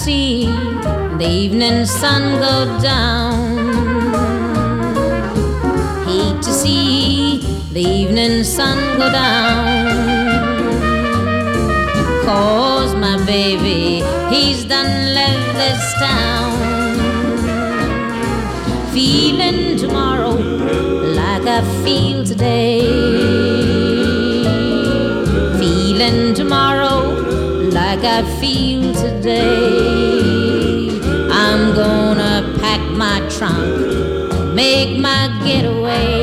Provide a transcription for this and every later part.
see the evening sun go down. Hate to see the evening sun go down. 'Cause my baby, he's done left this town. Feeling tomorrow like I feel today. Feeling tomorrow like I feel today. I'm gonna pack my trunk, make my getaway.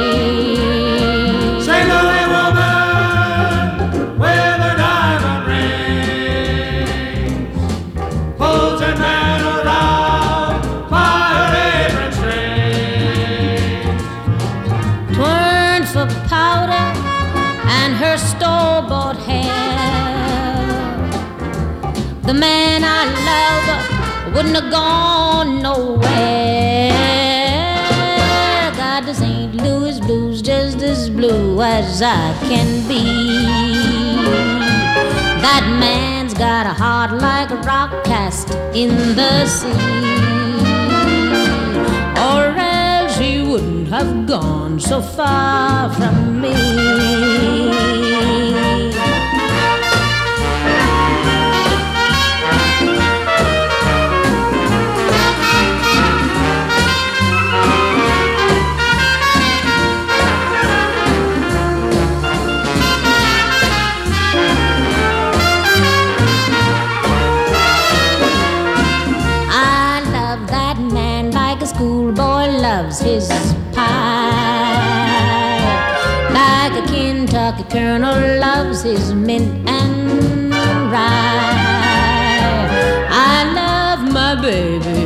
St. Louis woman with a diamond ring pulls a man around by her apron string. Turned for powder and her store-bought hair. The man I love wouldn't have gone nowhere. God, this St. Louis blues just as blue as I can be. That man's got a heart like a rock cast in the sea, or else he wouldn't have gone so far from me. Schoolboy loves his pie, like a Kentucky colonel loves his mint and rye. I love my baby